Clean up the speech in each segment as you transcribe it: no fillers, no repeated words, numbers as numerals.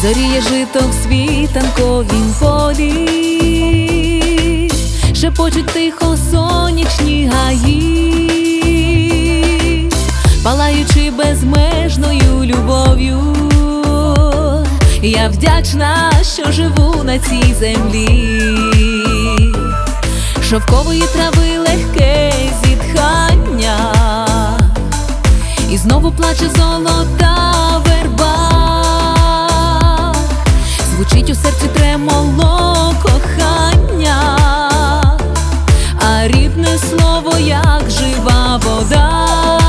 зоріє жито в світанковім полі, шепочуть тихо сонячні гаї, палаючи безмежною любов'ю. Я вдячна, що живу на цій землі. Шовкової трави легке зітхання, і знову плаче золота верба. Звучить у серці тремоло кохання, а рідне слово, як жива вода.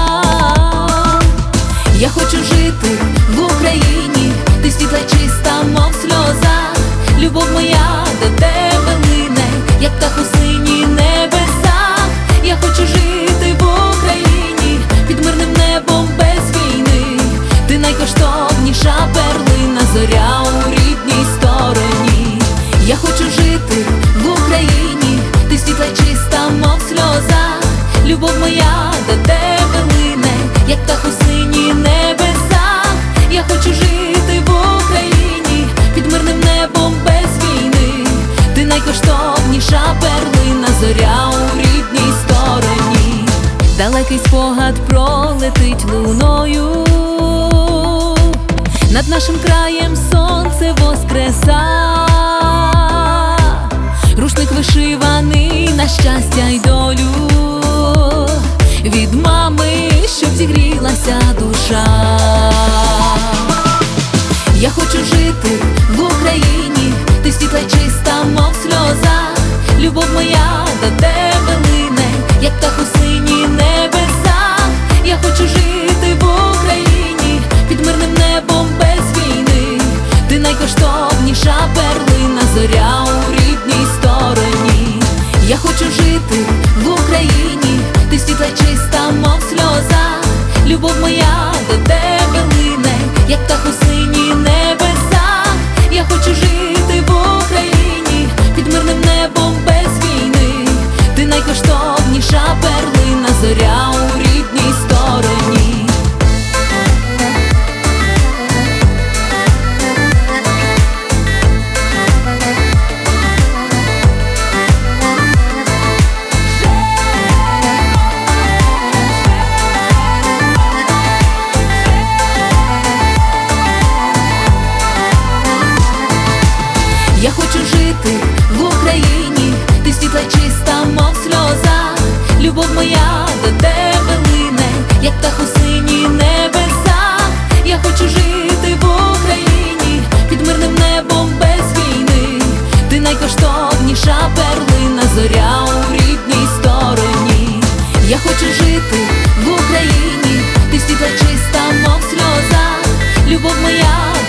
Я хочу жити в Україні, ти світла й чиста, мов сльоза. Любов моя до тебе лине, як птах у синіх небесах. Я хочу жити в Україні, під мирним небом без війни. Ти найкоштовніша перлина, зоря у рідній стороні. Я хочу жити в Україні, ти світла й чиста, мов сльоза. Любов моя до тебе лине, як птах у синіх небесах. Я хочу жити в Україні, під мирним небом без війни. Ти найкоштовніша перлина, зоря у рідній стороні. Далекий спогад пролетить луною, над нашим краєм сонце воскреса. Рушник вишиваний на щастя й долю, від мами, щоб зігрілася душа. Я хочу жити в Україні, ти світла й чиста, мов сльоза. Любов моя до тебе лине, як птах у синіх небесах. Я хочу жити в Україні, під мирним небом без війни. Ти найкоштовніша перлина, зоря у рідній стороні. Я хочу жити в Україні, ти світла й чиста, мов сльоза. Любов моя до тебе лине, як птах у синіх небесах. Я хочу жити в Україні, під мирним небом без війни. Ти найкоштовніша перлина, зоря у рідній стороні. Я хочу жити в Україні, ти світла й чиста, мов сльоза. Любов моя до тебе лине, як птах у синіх небесах. Я хочу жити в Україні, під мирним небом без війни. Ти найкоштовніша перлина, зоря у рідній стороні. Я хочу жити в Україні, ти світла й чиста, мов сльоза. Любов моя